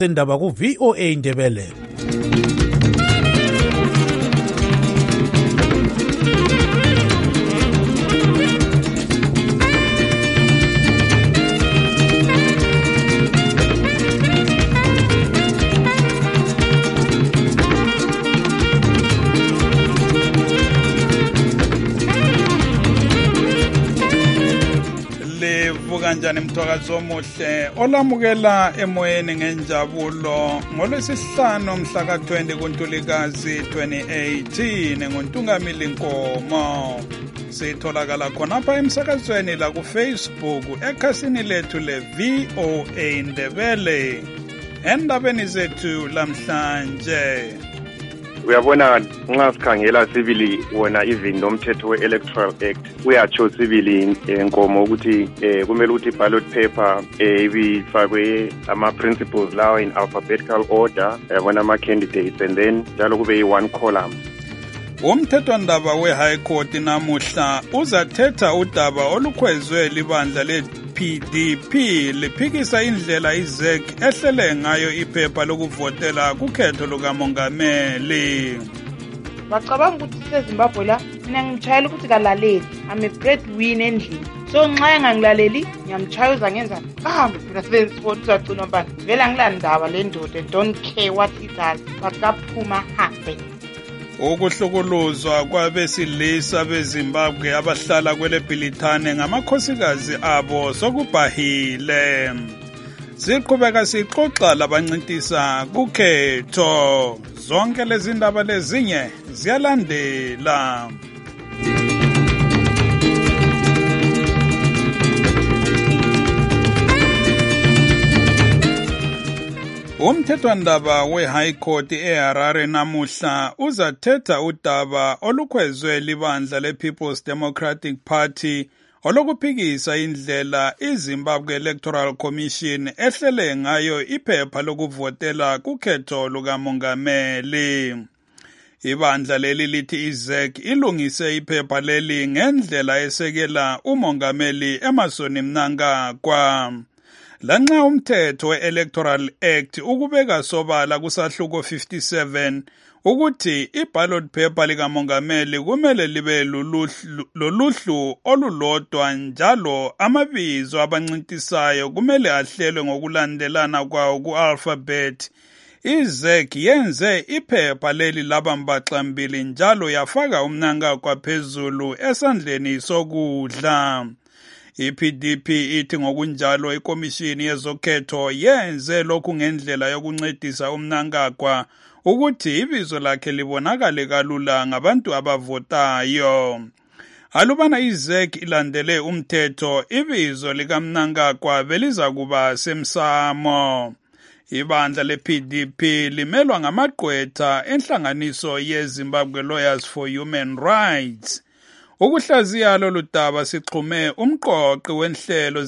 Sendaba ku VOA Indebele. Kanjani mthwakazi omuhle olamukela emoyeni ngenjabulo ngolwesihlanu mhla ka-20 kuNtulikazi 2018 ngoNtungamili Nkomo. Sitholakala khonapha emsakazweni la ku Facebook ekhasini lethu le VOA Indebele. Endabeni zethu lamhlanje uyabona nxa sikhangela sibili wona even nomthetho we-Electoral Act uyatsho sibili Nkomo ukuthi kumele ukuthi ballot paper ibifakwe ama-principles lawa in alphabetical order yabona ama-candidates and then njalo kube yi-one column. Umthethwandaba we-High Court namuhla uzathetha udaba olukhwezwe libandla le-PDP liphikisa indlela iZEC ehlele ngayo iphepha lokuvotela kukhetho lukamongameli. Bacabanga ukuthi seZimbabwe la mina ngitshayela ukuthi kalaleli I'm a breadwinner endlini. So nxa engangilaleli ngiyamchaza ngenza kambe phela sibenzisibona uzagcina mbani. Vela ngilandaba le ndoda don't care what he does bakaphuma hambe. Ukuhlukuluzwa kwabesilisa beZimbabwe abahlala kwele Bhilithane ngamakhosikazi abo sokubhahile. Siqhubeka sixoxa labancintisa kukhetho. Zonke lezi ndaba lezinye ziyalandela. Umthethwandaba we-High Court eHarare namuhla uzathetha udaba olukhwezwe libandla le-People's Democratic Party olokuphikisa indlela iZimbabwe Electoral Commission ehlele ngayo iphepha lokuvotela kukhetho lukamongameli. Ibandla leli lithi iZEC ilungise iphepha leli ngendlela esekela umongameli Emmerson Mnangagwa. Lanxa umthetho we-Electoral Act ukubeka sobala kusahluko 57 ukuthi iballot paper likamongameli kumele libe loluhlu olulodwa njalo amabizo abancintisayo kumele ahlelwe ngokulandelana kwawo ku-alphabet. iZEC yenze iphepha leli labambaxambili njalo yafaka uMnangagwa phezulu esandleni sokudla. iPDP ithi ngokunjalo ikomishini yezokhetho yenze lokhu ngendlela yokuncedisa uMnangagwa ukuthi ibizo lakhe libonakale kalula ngabantu abavotayo. Alubana iZEC ilandele umthetho ibizo likaMnangagwa beliza kuba semsamo. Ibandla le-PDP limelwa ngamagqwetha enhlanganiso yeZimbabwe Lawyers for Human Rights. Ukuhlaziya lolu daba sixhume umqoqi wenhlelo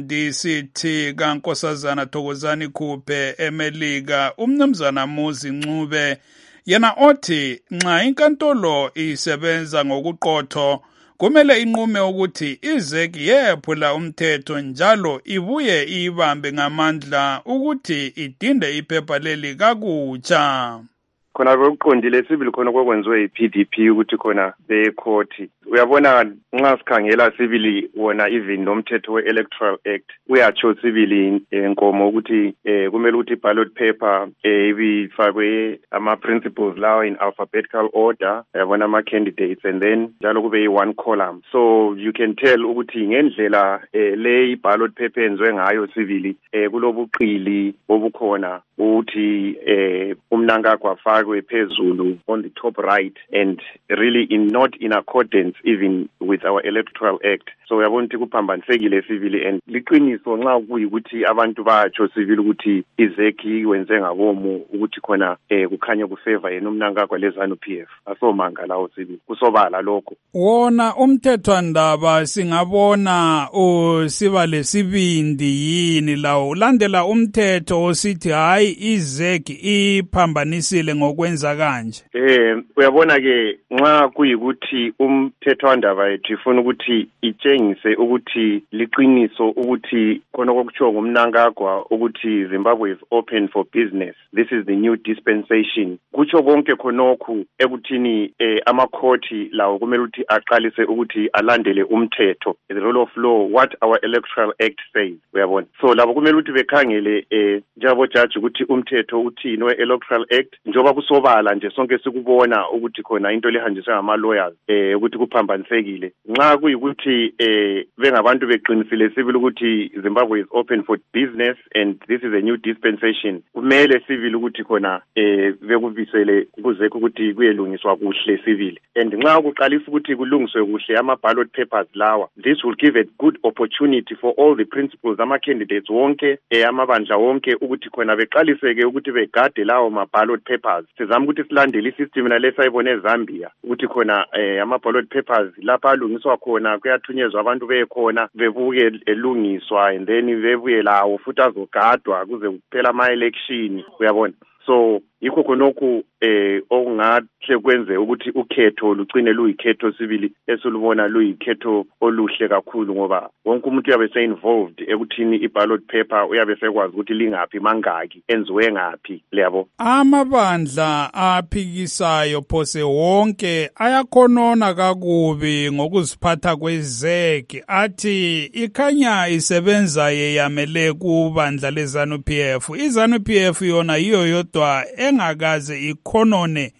ze-MDCT kaNkosazana Thokozani Khuphe eMelika umnumzana Muzi Ncube yena othi nxa inkantolo isebenza ngokuqotho kumele inqume ukuthi iZEC yephula umthetho njalo ibuye ibambe ngamandla ukuthi idinde iphepha leli kakutsha. Khona bekuqondile sibili khona kwakwenziwe iPDP ukuthi khona becourt. Uyabona nxa sikhangela sibili wona even nomthetho we-Electoral Act uyatsho sibili Nkomo ukuthi kumele ukuthi ballot paper ibifakwe ama-principles lawa in alphabetical order yabona ama-candidates and then njalo kube yi-one column. So you can tell ukuthi ngendlela le ballot paper enziwe ngayo sibili kulobuqili obukhona ukuthi uMnangagwa afakwe phezulu on the top right and really not in accordance even with our Electoral Act. So uyabona ukuthi kuphambanisekile sibili and liqiniso nxa kuyikuthi abantu bayatsho sibili ukuthi iZEC wenze ngabomu ukuthi khona kukhanya kufavor yena uMnangagwa leZANU-PF. Asomanga lawo sibili kusobala lokho. Wona umthethwandaba singabona siba lesibindi yini lawo ulandela umthetho osithi hayi iZEC iphambanisile ngokwenza kanje? Uyabona ke nxa kuyikuthi umthethwandaba yethu ifuna ukuthi itshengise ukuthi liqiniso ukuthi khona kokutsho ngumnankagwa ukuthi Zimbabwe is open for business. This is the new dispensation. Kutsho konke khonokhu ekuthini amakhoti lawo kumele ukuthi aqalise ukuthi alandele umthetho, the rule of law, what our electoral act says. Uyabona, so labo kumele ukuthi bekhangele njengabo judge ukuthi umthetho uthini we-electoral act, njengoba kusobala nje sonke sikubona ukuthi khona into lehanjiswa ngama-lawyers ukuthi kuphambanisekile. Nxa kuyikuthi bengabantu beqinisile sibili ukuthi Zimbabwe is open for business and this is a new dispensation, kumele sivile ukuthi khona bekubisele kuzekho ukuthi kuyelungiswa kuhle sivile, and nxa kuqalisa ukuthi kulungiswe kuhle ama-ballot papers lawa, this will give a good opportunity for all the principals, ama-candidates wonke amabandla wonke ukuthi khona beqaliseke ukuthi begade lawo ma-ballot papers. Sizama ukuthi silandele i-system nalesayibone eZambia ukuthi khona ama-ballot papers lapha alungiswa khona kuyathunyezwa abantu bekhona bebuke elungiswa and then bebuye lawo futhi azogadwa kuze kuphela ama-election. Uyabona, so yikho khonokhu okungahle kwenze ukuthi ukhetho lugcine luyikhetho sibili esilubona luyikhetho oluhle kakhulu, ngoba wonke umuntu uyabe se-involved ekuthini i-ballot paper uyabe sekwazi ukuthi lingaphi mangaki enziwe ngaphi. Leyabo amabandla aphikisayo phose wonke ayakhonona kakubi ngokuziphatha kwezeki, athi ikhanya isebenza yeyamele kubandla leZANU-PF. iZANU-PF yona yiyo yodwa engakaze ikhonone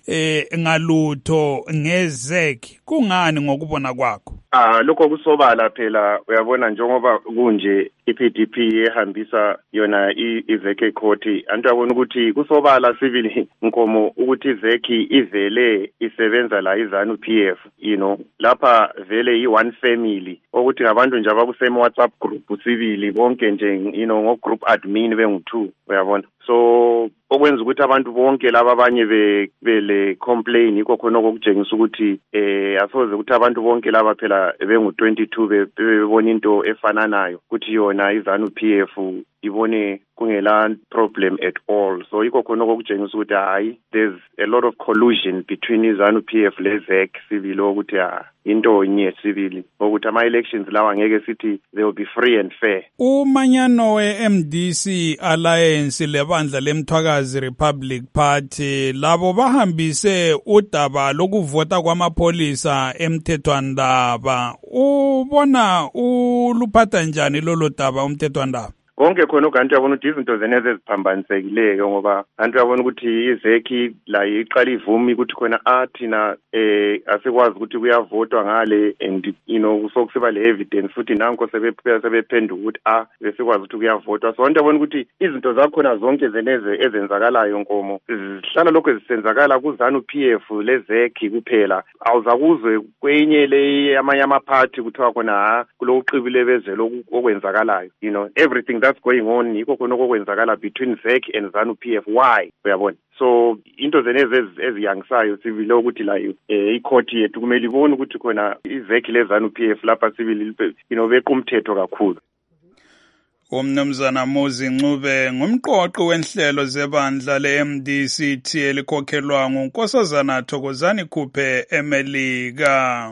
ngalutho ngezeki. Kungani ngokubona kwakho? Lokho kusobala phela. Uyabona njengoba kunje i-PDP ehambisa yona izeki court, antu yabona ukuthi kusobala sibili nkomo ukuthi izeki ivele isebenza la iZANU-PF, lapha vele i-one family ukuthi ngabantu nje abakuse WhatsApp group sibili bonke nje ngo-group admin bengu-2. Uyabona, so okwenza ukuthi abantu bonke laba abanye bele complain yikho khona okutshengisa ukuthi asoze ukuthi abantu bonke laba phela bengu-22 bebona into efananayo ukuthi yona iZANU-PF ibone kungela problem at all. So yikho khona okutshengisa ukuthi hayi, there's a lot of collusion between iZANU-PF lezek civil ukuthi into nye civil ukuthi ama-elections lawa ngeke sithi they will be free and fair. Umanyano we-MDC Alliance lebandla lemthwakazi Republic Party labo bahambise udaba lokuvota kwamapholisa emthethwandaba. Ubona uluphatha njani lolo daba umthethwandaba? Konke khona kanti uyabona ukuthi izinto zeneze eziphambanisekileyo, ngoba kanti uyabona ukuthi izeki la iqala ivumi ukuthi khona thina asikwazi ukuthi kuyavotwa ngale, and sokusiba le evidence futhi nanko sebephenduka ukuthi besikwazi ukuthi kuyavotwa. So kanti uyabona ukuthi izinto zakhona zonke zeneze ezenzakalayo nkomo zihlala lokho ezisenzakala kuZANU-PF lezeki kuphela. Awuzakuzwe kwenye le amanye amaphathi kuthiwa khona kulokuqibile bezelo okwenzakalayo. Everything that's going on yikho khona okwenzakala between ZEC and ZANU-PF. Why? Uyabona, so into zeneze eziyangisayo sivile ukuthi la i-court yethu kumele ibone ukuthi khona izeki leZANU-PF lapha sivile beqa umthetho kakhulu. Umnumzana Muzi Ncube ngumqoqi wenhlelo zebandla le-MDC elikhokhelwa nguNkosazana Thokozani Khuphe eMelika.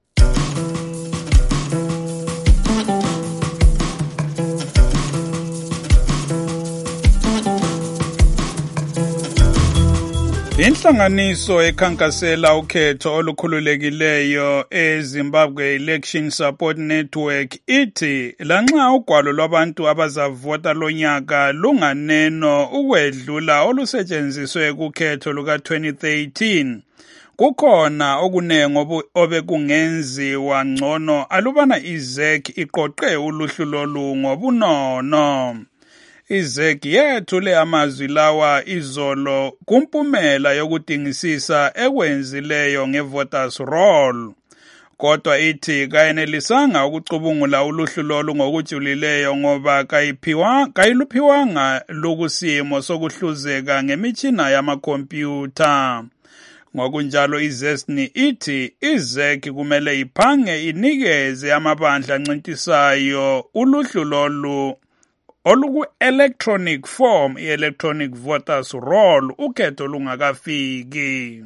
Inhlanganiso ekhankasela ukhetho olukhululekileyo eZimbabwe Election Support Network ithi lanxa ugwalo lwabantu abazavota lonyaka lunganeno ukwedlula olusetshenziswe kukhetho luka-2013, kukhona okunengi obekungenziwa ngcono alubana izeki iqoqe uluhlu lolu ngobunono. izeki yethule amazwi lawa izolo kumpumela yokudingisisa ekwenzileyo ngevoters roll, kodwa ithi kayenelisanga ukucubungula uluhlu lolu ngokujulileyo ngoba kayiluphiwanga lokusimo sokuhluzeka ngemitshina yamakhompyutha. Ngokunjalo iZESNI ithi izeki kumele iphange inikeze amabandla ancintisayo uluhlu lolu oluku-electronic form, i-electronic voters roll, ukhetho lungakafiki.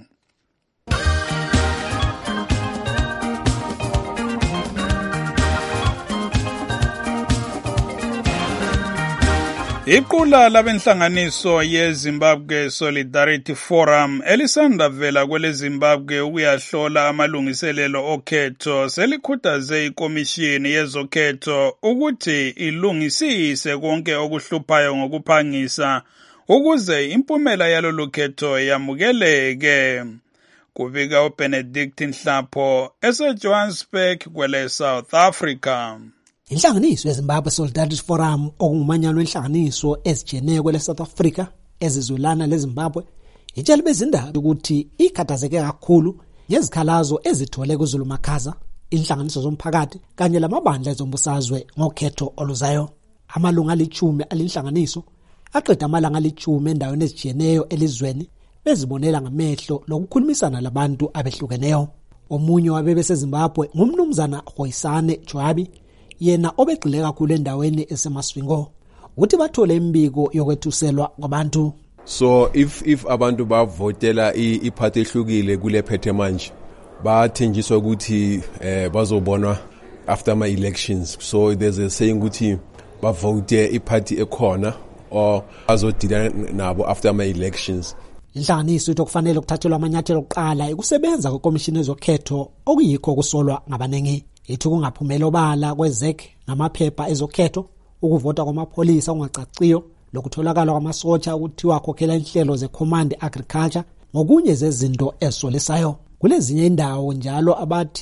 Iqula labenhlanganiso yeZimbabwe Solidarity Forum elisanda vela kwele Zimbabwe ukuyahlola amalungiselelo okhetho selikhuthaze ikomishini yezokhetho ukuthi ilungisise konke okuhluphayo ngokuphangisa ukuze impumela yalolu khetho yamukeleke. Kubika uBenedict Nhlapho eseJohannesburg kwele South Africa. Inhlanganiso yeZimbabwe Solidarity Forum okungumanyano wenhlanganiso ezijeneye kwele South Africa ezizwelana leZimbabwe itshela bezindaba ukuthi ikhathazeke kakhulu ngezikhalazo ezithole kuZulumakhaza, inhlanganiso zomphakathi kanye lamabandla ezombusazwe ngokhetho oluzayo. Amalunga ali-10 alinhlanganiso aqeda amalanga ali-10 endaweni ezijeneyo elizweni bezibonela ngamehlo lokukhulumisana labantu abehlukeneyo. Omunye wabebe seZimbabwe ngumnumzana Khoisane Jwabi, yena obegxile kakhulu endaweni eseMasvingo uthi bathole imbiko yokwethuselwa kwabantu. So if abantu bavotela iphathi ehlukile kule phethe manje bathenjiswa ukuthi bazobonwa after my elections, so there's a saying ukuthi bavote iphathi ekhona or bazodila nabo after my elections. Inhlanganiso ithi kufanele kuthathelwa amanyathelo okuqala ekusebenza kwekomishini yezokhetho okuyikho kusolwa ngabanengi. Ithi kungaphumela obala kwezek ngamaphepha ezokhetho, ukuvota kwamapholisa kungacaciyo, lokutholakala kwamasotsha ukuthiwa khokhela inhlelo zecommand agriculture ngokunye zezinto ezisolisayo. Kulezinye indawo njalo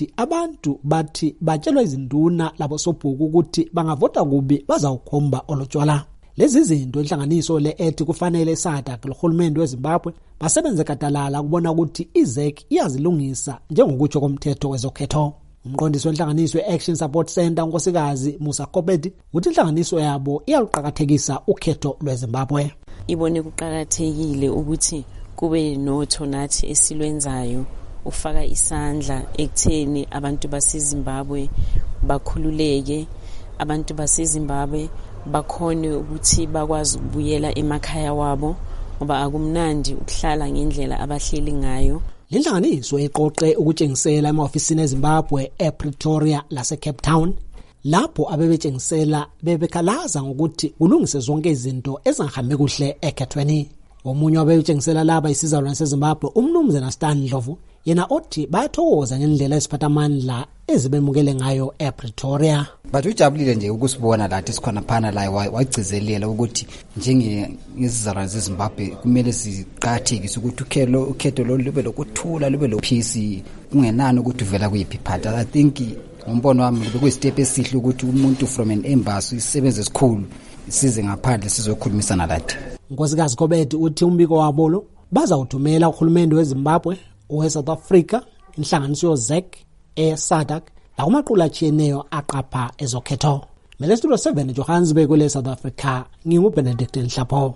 abantu bathi batshelwa izinduna labo sobhuku ukuthi bangavota kubi bazawukhomba olotshwala. Lezi zinto inhlanganiso le ethi kufanele SADC lohulumende weZimbabwe basebenze kadalala kubona ukuthi izek iyazilungisa njengokutsho komthetho wezokhetho. Umqondisi wenhlanganiso ye-Action Support Center unkosikazi Musa Kobedi uthi inhlanganiso yabo iyaluqakathekisa ukhetho lweZimbabwe. Ibone kuqakathekile ukuthi kube notho nathi esilwenzayo ufaka isandla ekutheni abantu baseZimbabwe bakhululeke, abantu baseZimbabwe bakhone ukuthi bakwazi ukubuyela emakhaya wabo ngoba akumnandi ukuhlala ngendlela abahleli ngayo. Lenhlanganiso iqoqe ukutshengisela ema-ofisini eZimbabwe ePretoria lase-Cape Town lapho abebetshengisela bebekhalaza ngokuthi kulungise zonke izinto ezingahambi kuhle ekhethweni. Omunye wabetshengisela laba isizalwane seZimbabwe umnumzana Stan Ndlovu yena othi bayathokoza ngendlela esiphathamandla ezibemukele ngayo ePretoria. But ujabulile nje ukusibona lathi sikhona phana la wagcizelela ukuthi njengezizalwane zeZimbabwe kumele siqhathekise ukuthi ukhetho lolu lokuthula lube lo peace ungenani ukuthi uvela kuyiphi phatha. I think ngombono wami bekuyistep esihle ukuthi umuntu from an embassy isebenze esikhulu size ngaphandle sizokhulumisana lathi. Nkosikazi Kobedi uthi umbiko wabo lo bazawuthumela uhulumende weZimbabwe, oweSouth Africa, inhlanganiso yezek, SADC lakumaqula atshiyeneyo aqapha ezokhetho. Studio 7 Johannesburg kwele South Africa, nginguBenedict Nhlapho.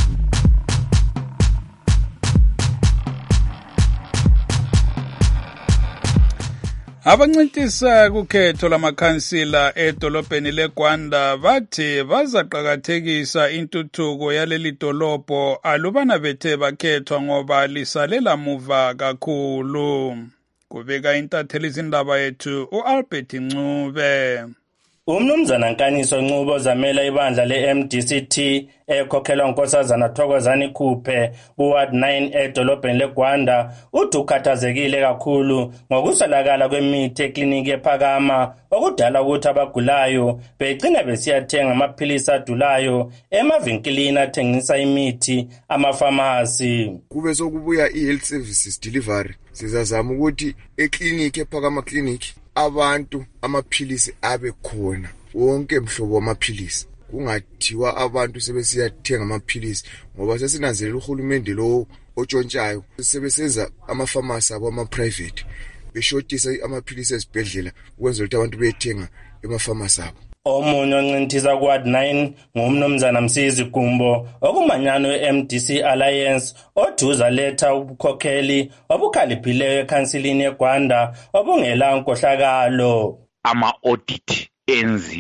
Abancintisa kukhetho lamakhansila edolobheni leGwanda bathi bazaqakathekisa intuthuko yaleli dolobho alubana bethe bakhethwa ngoba lisalela muva kakhulu. Kubika intatheli izindaba yethu uAlbert Ncube. Umnumzana Nkaniso Ncubo zamela ibandla le-MDCT ekhokhelwa uNkosazana Thokozani Khuphe kuWard 9 edolobheni leGwanda uthi ukhathazekile kakhulu ngokuswelakala kwemithi ekliniki ephakama okudala ukuthi abagulayo begcina besiyathenga amaphilisi adulayo emavinkilini athengisa imithi amafamasi. Kube sokubuya i-health services delivery sizazama ukuthi ekliniki ephakama clinic abantu amaphilisi abe khona wonke mhlobo wamaphilisi, kungathiwa abantu sebesiyathenga amaphilisi ngoba sesinanzelela uhulumende lo otshontshayo sebesenza amafamasi abo ama-private beshotisa amaphilisi ezibhedlela ukwenza ukuthi abantu bethenga emafamasi abo. Omunye oncintisa kuWard 9 ngumnumzana Msizi Gumbo okumanyano we-MDC Alliance oduza letha ubukhokheli obukhaliphileyo ekhansilini eGwanda obungela nkohlakalo. Ama-audit enziwe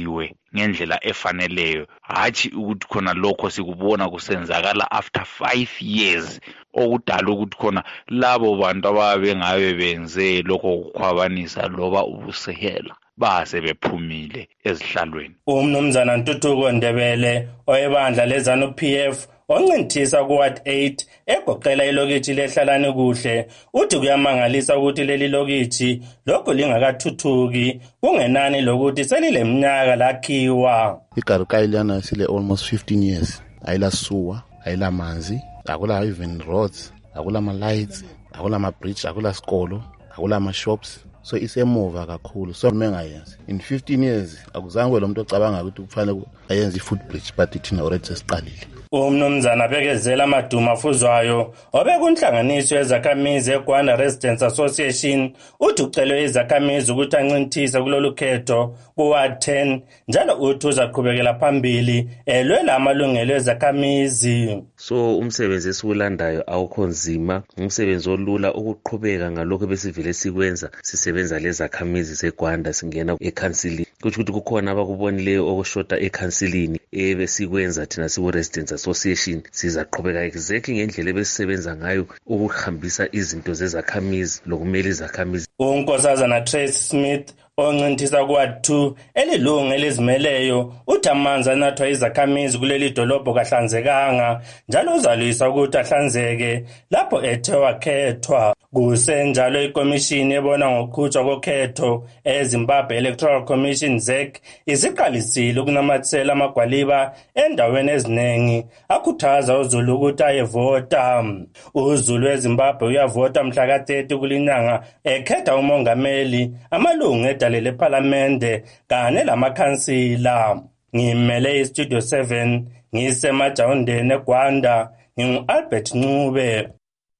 ngendlela efaneleyo, hatshi ukuthi khona lokho sikubona kusenzakala after 5 years, okudala ukuthi khona labo bantu ababe ngabe benze lokho kukhwabanisa loba ubusehela base bephumile ezihlalweni. Umnumzana Ntuthuko Ndebele oyebandla lezanu PF oncinthisa kuward 8 egoqela ilokithi lehlalani kuhle uthi kuyamangalisa ukuthi leli lokithi lokho lingakathuthuki kungenani lokuthi selileminyaka lakhiwa. Igarukayilana sile almost 15 years, ayila suwa, ayila manzi, akula even roads, akula ma lights, akula ma bridge, akula skolo, akula ma shops. So isemuva kakhulu. So mengayenzi in 15 years akuzange lo muntu ocabanga ukuthi kufanele ayenze i-footbridge, but ithina already sesiqalile. Umnumzana Bekezela Maduma Fuzwayo obekunhlanganiso yezakhamizi eGwanda Residents Association uthi ucelwe izakhamizi ukuthi ancinthise kulolu khetho kuward 10 njalo uthi uzaqhubekela phambili elwela amalungelo ezakhamizi. So umsebenzi esiwulandayo awukho nzima, umsebenzi olula ukuqhubeka ngalokho besivele sikwenza sisebenza lezakhamizi zeGwanda singena eCouncil. Kuthi kukhona abakubonileyo okushota eCouncilini ebesikwenza thina siwu Residents Association sizaqhubeka exactly ngendlela ebesisebenza ngayo ukuhambisa izinto zezakhamizi lokumele izakhamizi. Unkosazana Trace Smith oncinthisa kuward 2 elilungu elizimeleyo uthi amanzi anathwa izakhamizi kuleli dolobho kahlanzekanga njalo uzalwisa ukuthi ahlanzeke lapho ethe wakhethwa. Kusenjalo ikomishini ebona ngokuqhutshwa kokhetho eZimbabwe Electoral Commission ZEC isiqalisile ukunamathisela amagwaliba endaweni eziningi akhuthaza uZulu ukuthi ayevota. uZulu eZimbabwe uyavota mhla ka-30 kulinyanga ekhetha umongameli, amalungu edale lePhalamende kanye lamakhansila. Ngimele iStudio 7 ngisemajawundeni eGwanda, ngingu-Albert Ncube.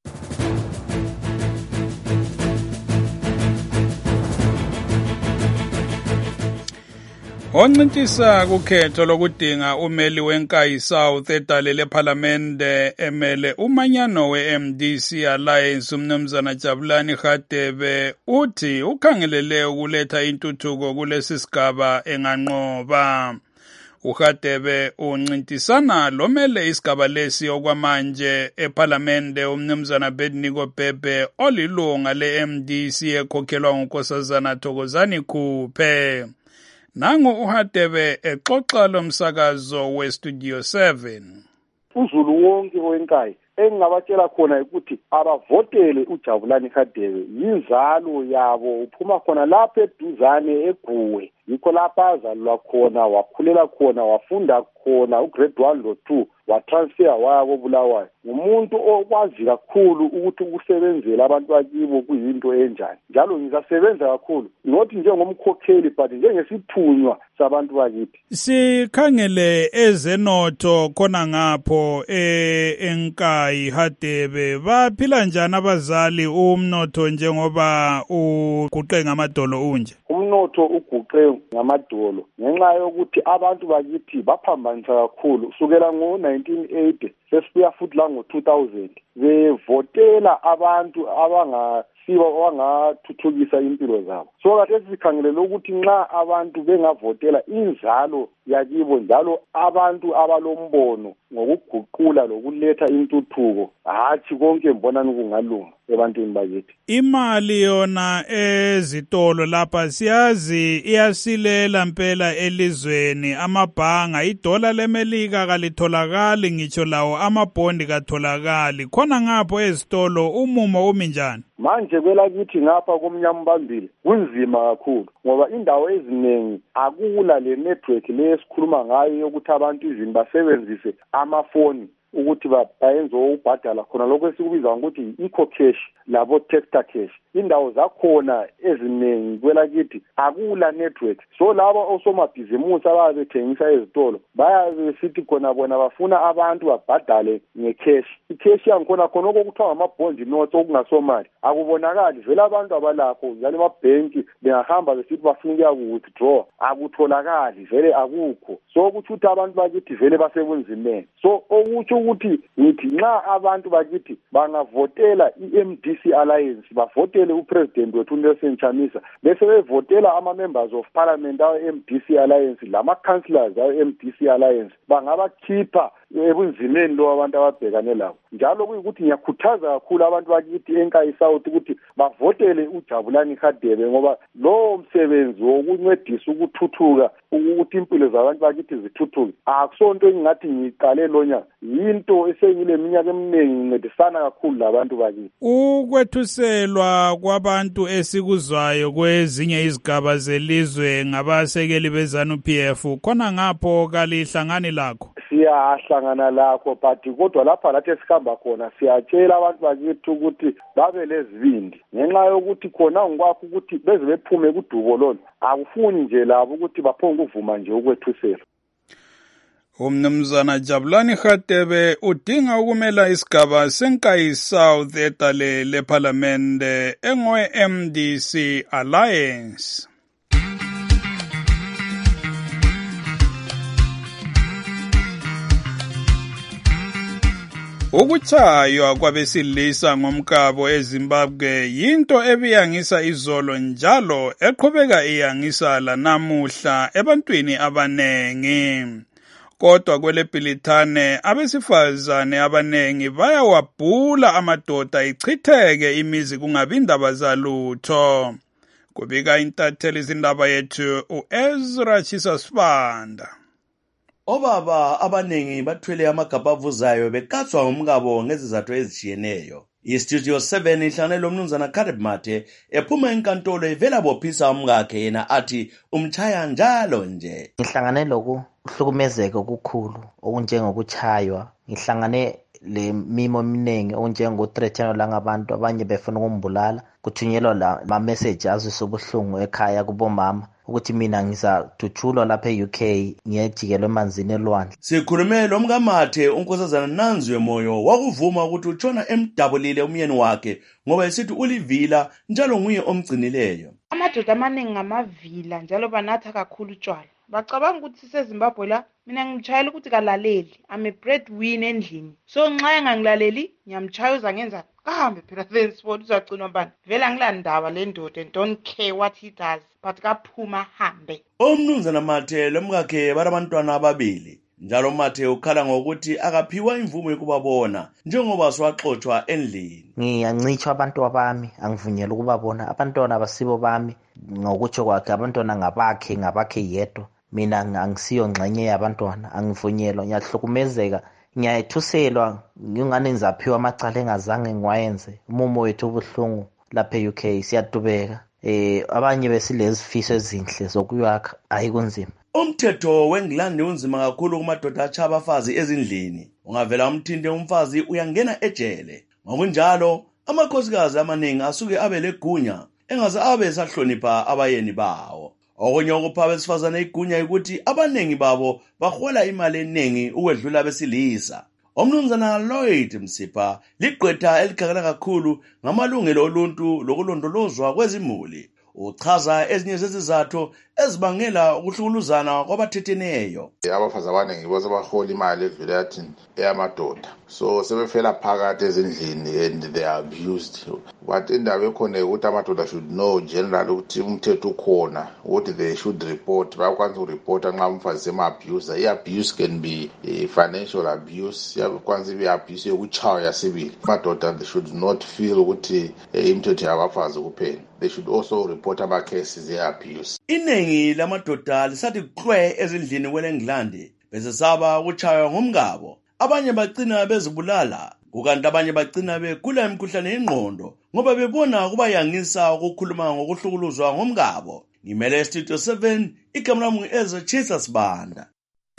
Oncintisa kukhetho lokudinga umeli wenkayi South edale lePhalamende emele umanyano we-MDC Alliance umnumzana Jabulani Radebe uthi ukhangelele ukuletha intuthuko kulesi sigaba enganqoba. uRadebe uncintisana lomele isigaba lesi okwamanje ePhalamende umnumzana Bedniko Bhebhe olilunga le-MDC ekhokhelwa ngunkosazana Thokozani Khuphe. Nangu uRadebe exoxa lomsakazo weStudio 7. uZulu wonke owenkayi engingabatshela khona ukuthi abavotele uJabulani Radebe, yinzalo yabo, uphuma khona lapha eduzane eGuwe, yikho lapha azalwa khona, wakhulela khona, wafunda khona ugrade 1 lo 2, watransfer waya koBulawayo. Umuntu okwazi kakhulu ukuthi ukusebenzela abantu bakibo kuyinto enjani, njalo ngizasebenza kakhulu not njengomkhokheli but njengesithunywa sabantu bakithi. Sikhangele ezenotho khona ngapho enkayi Radebe, baphila njani abazali umnotho njengoba uguqe ngamadolo unje? Umnotho uguqe ngamadolo ngenxa yokuthi abantu bakithi baphambanisa kakhulu kusukela ngo-1980 sesibuya futhi la ngo-2000 bevotela abantu abangathuthukisa impilo zabo. So kade sikhangelele ukuthi nxa abantu bengavotela inzalo yakibo njalo abantu abalombono ngokuguqula lokuletha intuthuko, hatshi konke mbonani kungalunga ebantwini bakithi. Imali yona ezitolo lapha siyazi iyasilela mpela elizweni, amabhanga, idola lemelika kalitholakali, ngitsho lawo amabhondi katholakali. Khona ngapho ezitolo umumo uminjani? Manje kwelakithi ngapha komnyambambili kunzima kakhulu ngoba indawo eziningi akula le network le esikhuluma ngayo yokuthi abantu izini basebenzise amafoni ukuthi bayenze ukubhadala khona lokho esikubiza ngokuthi i-eco-cash labo Texta Cash. Indawo zakhona eziningi kwelakithi akula network, so laba osomabhizimusi ababethengisa ezitolo bayabe sithi khona bona bafuna abantu babhadale ngecash. I-cash yangikhona khona okuthiwa ngamabhondi notes okungasomali akubonakali, vele abantu abalakho njalo emabhenki bengahamba besithi bafuna ukuya-withdraw akutholakali, vele akukho. So kuthi ukuthi abantu bakithi vele basebunzimeni. So okutsho kusho ukuthi ngithi nxa abantu bakithi bangavotela i-MDC Alliance bavotele upresident wethu Nelson Chamisa bese bevotela ama-members of parliament awe-MDC Alliance lama-councillors awe-MDC Alliance bangabakhipha ebunzimeni lo abantu ababhekane labo njalo kuyikuthi ngiyakhuthaza kakhulu abantu bakithi eNkayi South ukuthi bavotele uJabulani Hadebe ngoba lo msebenzi wokuncedisa ukuthuthuka ukuthi impilo zabantu bakithi zithuthuke akusonto engingathi ngiqale lo nyaka yinto esengile minyaka eminingi ngincedisana kakhulu labantu bakithi. Ukwethuselwa kwabantu esikuzwayo kwezinye izigaba zelizwe ngabasekeli beZANU-PF khona ngapho kalihlangani lakho? Siyahlangana lakho but kodwa lapha lathi esikhamba khona siyatshela abantu bakithi ukuthi babe lezibindi ngenxa yokuthi khona ngikwakho ukuthi beze bephume kudubo lolo akufuni nje labo ukuthi baphonge ukuvuma nje ukwethusela. Umnumzana Jabulani Hadebe udinga ukumela isigaba seNkayi South etale leParliamente engwe-MDC Alliance. Ukutshaywa kwabesilisa ngomkabo eZimbabwe yinto ebiyangisa izolo njalo eqhubeka iyangisa lanamuhla ebantwini abanengi. Kodwa kweleBhilithane abesifazane abanengi bayawabhula amadoda ichitheke imizi kungabi indaba zalutho. Kubika intatheli izindaba yethu uEzra Chisasibanda. Obaba abanengi bathwele amagabha avuzayo bekathwa ngomkabo ngezizathu ezitshiyeneyo. IStudio 7 ihlangane lomnumzana Caleb Mathe ephuma enkantolo evela bophisa umkakhe yena athi umchaya njalo nje. Ngihlangane lokuhlukumezeka okukhulu okunjengokuchaywa, ngihlangane le mimo eminingi okunjengokuthreathana langabantu abanye befuna ukumbulala, kuthunyelwa la message azwisa ubuhlungu ekhaya kubomama ukuthi mina ngizathutshulwa lapha e-UK ngiyejikelwe emanzini elwandle. Sikhulume lo mkaMathe unkosazana Nanzwe Moyo wakuvuma ukuthi utshona emdabulile umyeni wakhe ngoba esithi ulivila njalo nguye omgcinileyo. Amadoda amaningi ngamavila njalo banatha kakhulu utshwala. Bacabanga ukuthi siseZimbabwe la mina ngimchayela ukuthi kalaleli ame breadwinner endlini. So nxa engangilaleli ngiyamchayoza ngenza kahambe phela sensiphola uzagcinwa mbani. Vela ngilandaba le ndoda and don't care what he does but kaphuma hambe. Umnumzana Mathe lomkakhe barabantwana ababili. Njalo Mathe ukhala ngokuthi akaphiwa imvumo yokubabona njengoba swaxoxwa endlini. Ngiyancitshwa abantu abami angivunyela ukubabona abantwana abasibo bami ngokutsho kwakhe abantwana ngabakhe yedwa. Mina angisiyo ngxenye yabantwana angivunyelwa ngiyahlukumezeka ngiyayethuselwa ngingane ngizaphiwa amacala engazange ngiwayenze umumo wethu ubuhlungu lapha e-UK siyadubeka abanye besilezifiso ezinhle zokuyakha ayikunzima. Umthetho weNgilandi unzima kakhulu kumadoda acha abafazi ezindlini. Ungavela umthinte umfazi uyangena ejele. Ngokunjalo amakhosikazi amaningi asuke abe legunya engaze abe sahlonipha abayeni bawo. Okunye okupha abesifazane igunya ukuthi abanengi babo bahola imali eningi ukwedlula abesilisa. Umnumzana Lloyd Msipha ligqwetha elikhangela kakhulu ngamalungelo oluntu lokulondolozwa kwezimuli. Uchaza ezinye zezizathu ezibangela ukuhlukuluzana kwabathetheneyo. Abafazi abaningi bose bahola imali evela yathini eyamadoda. So sebefela phakathi ezindlini and they are abused. But indaba ekhona ukuthi amadoda should know generally ukuthi umthetho ukhona ukuthi they should report. Bayakwanisa ukureport nxa umfazi sema-abuse. I-abuse can be financial abuse. Iyakwanisa ibe-abuse yokuchaywa yasibili. Amadoda they should not feel ukuthi imithetho yabafazi kuphela. They should also report ama-cases e-abuse. Iningi lamadoda lisathi qhwe ezindlini kweleNgilandi besesaba ukuchaywa ngomkabo. Abanye bagcina bezibulala, kukanti abanye bagcina begula imikhuhlane yengqondo ngoba bebona kubayangisa ukukhuluma ngokuhlukuluzwa ngomkabo. Ngimele Studio 7 igama lami ngu-Ezra Chisasibanda.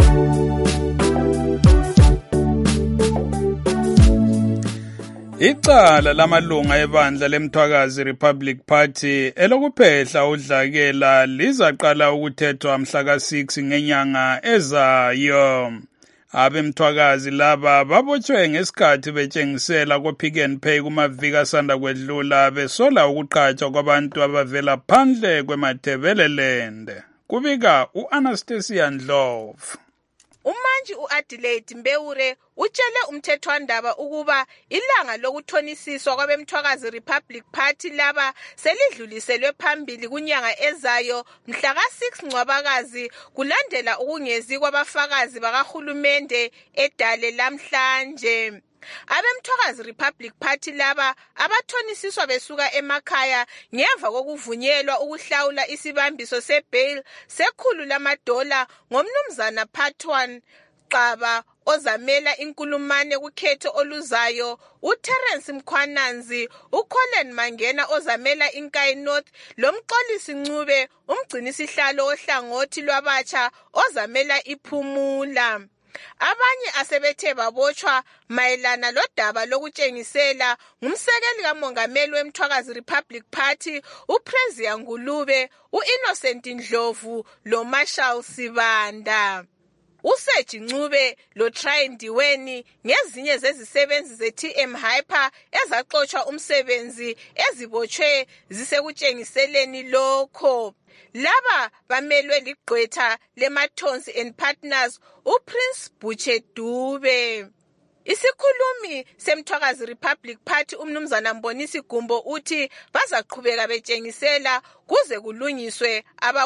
Icala lamalunga ebandla leMthwakazi Republic Party elokuphehla udlakela lizaqala ukuthethwa mhla ka-6 ngenyanga ezayo. Abemthwakazi laba babotshwe ngesikhathi betshengisela ko-Pick n Pay kumaviki asanda kwedlula besola ukuqhatshwa kwabantu abavela phandle kwemathebeleland. Kubika u-Anastasia Ndlovu. Umanji u-Adelaide Mbeure utshele umthethwandaba ukuba ilanga lokuthonisiswa kwabemthwakazi Republic Party laba selidluliselwe phambili kunyanga ezayo mhla ka-6 Ncwabakazi kulandela ukungezi kwabafakazi bakahulumende edale lamhlanje. Abemthwakazi Republic Party laba abathonisiswa besuka emakhaya ngemva kokuvunyelwa ukuhlawula isibambiso sebail sekhulu lamadola ngomnumzana Patwan Qaba ozamela inkulumane kukhetho oluzayo, uTerence Mkhwananzi, uColin Mangena ozamela iNkayi North, lomxolisi Ncube umgcinisihlalo ohlangothi lwabatsha ozamela iPhumula. Abanye asebethe babotshwa mayelana lodaba lokutshengisela ngumsekeli kamongameli wemthwakazi Republic Party uPrezia Ngulube, uInnocent Ndlovu loMarshall Sibanda. uSeji Ncube loTry Ndiweni ngezinye zezisebenzi zeTM Hyper ezaxoshwa umsebenzi ezibotshwe zisekutshengiseleni lokho. Laba bamelwe ligqwetha leMathonsi and Partners uPrince Buche Dube. Isikhulumi semthwakazi Republic Party umnumzana Mbonisi Gumbo uthi bazaqhubeka betshengisela kuze kulungiswe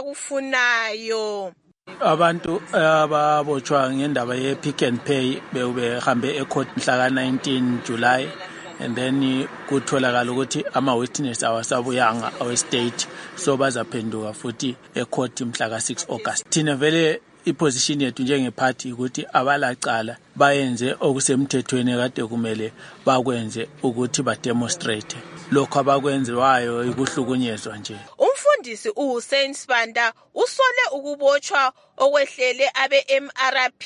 abakufunayo. Abantu ababotshwa ngendaba ye Pick and Pay behambe ecourt mhla ka-19 July and then kutholakala ukuthi ama-witness awasabuyanga awe-state, so bazaphenduka futhi ecourt mhla ka-6 August. Thina vele iposition yethu njengephathi ukuthi abalacala bayenze okusemthethweni kade kumele bakwenze ukuthi bademonstrate. Lokho abakwenziwayo ikuhlukunyezwa nje. Umfundisi uHussein Sibanda usole ukubotshwa okwehlele abe-MRP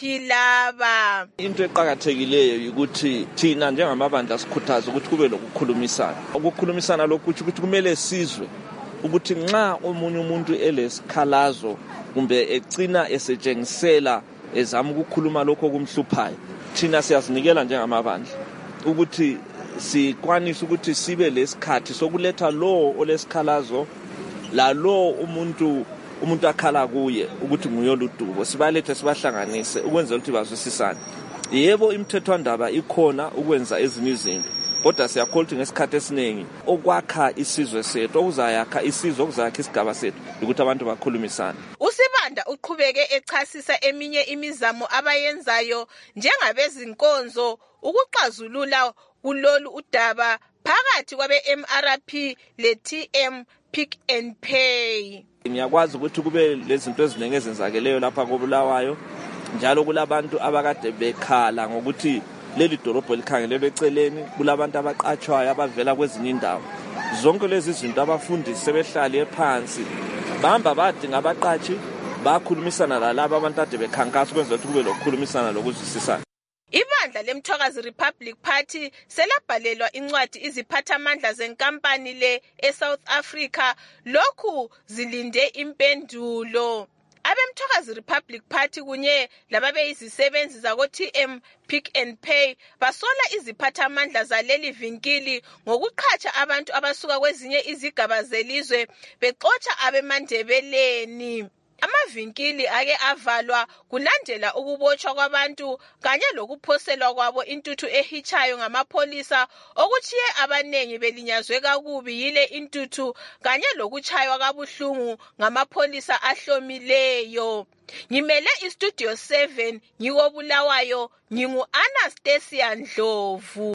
laba. Into eqhakathekileyo ukuthi thina njengamabandla sikhuthaza ukuthi kube lokukhulumisana. Ukukhulumisana lokhu ukuthi kumele sizwe ukuthi nxa omunye umuntu elesikhalazo kumbe egcina esetshengisela ezama ukukhuluma lokho kumhluphayo, thina siyazinikela njengamabandla ukuthi sikwanisa ukuthi sibe lesikhathi sokuletha lo olesikhalazo la lo umuntu akhala kuye ukuthi nguye oludubo, sibalethe sibahlanganise ukwenzela ukuthi bazwisisane. Yebo imthethwandaba ikhona ukwenza ezinye izinto, kodwa siyakholwa ukuthi ngesikhathi esiningi okwakha isizwe sethu, okuzayakha isizwe, okuzayakha isigaba sethu ukuthi abantu bakhulumisane. uSibanda uqhubeke echasisa eminye imizamo abayenzayo njengabezinkonzo ukuxazulula kulolu udaba phakathi kwabe-MRP le-TM Pick and Pay. Ngiyakwazi ukuthi kube lezinto eziningi ezenzakeleyo lapha koBulawayo, njalo kulabantu abakade bekhala ngokuthi leli dolobho likhangelelwe eceleni, kulabantu abaqatshwayo abavela kwezinye indawo. Zonke lezi zinto abafundisi sebehlale phansi bahamba badinga abaqatshi bakhulumisana lalabo abantu ade bekhankasa ukwenzela ukuthi kube lokukhulumisana lokuzwisisana. Ibandla lemthwakazi Republic Party selabhalelwa incwadi iziphathamandla zenkampani le eSouth Africa lokhu zilinde impendulo. Abemthwakazi Republic Party kunye lababeyizisebenzi zako-TM Pick and Pay basola iziphathamandla zaleli vinkili ngokuqhatsha abantu abasuka kwezinye izigaba zelizwe bexotsha abemandebeleni. Amavinkili ake avalwa kulandela ukubotshwa kwabantu kanye lokuphoselwa kwabo intuthu ehitshayo ngamapholisa okuchiye abanengi belinyazwe kakubi yile intuthu kanye lokutshaywa kabuhlungu ngamapholisa ahlomileyo. Ngimele iStudio 7 ngikoBulawayo, ngingu-Anastasia Ndlovu.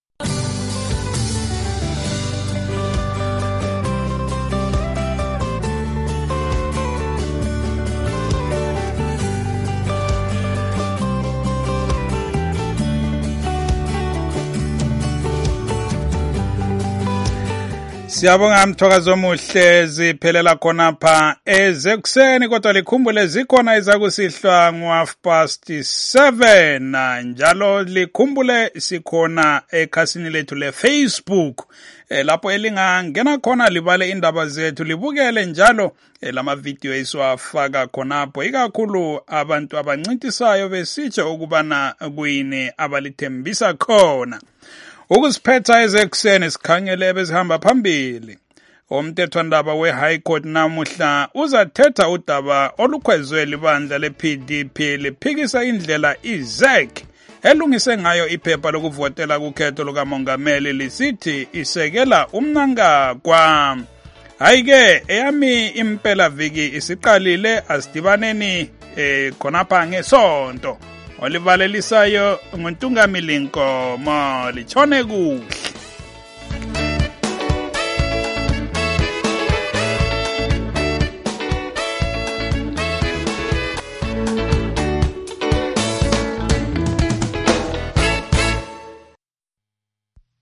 Siyabonga mthokazi omuhle, ziphelela khonapha ezekuseni, kodwa likhumbule zikhona ezakusihlwa ngo7:30 njalo likhumbule sikhona ekhasini lethu leFacebook lapho elingangena khona libale indaba zethu, libukele njalo lamavidiyo esiwafaka khonapho, ikakhulu abantu abancintisayo besitshe ukubana kuyini abalithembisa khona. Ukusiphetha ezekuseni sikhangele bezihamba phambili. Umthethwandaba we-High Court namuhla uzathetha udaba olukhwezwe libandla le-PDP liphikisa indlela iZEC elungise ngayo iphepha lokuvotela kukhetho lukamongameli lisithi isekela umnangagwa. Hayi-ke eyami impela viki isiqalile, asidibaneni khonapha ngesonto. Olivalelisayo nguNtungamili Nkomo, litshone kuhle.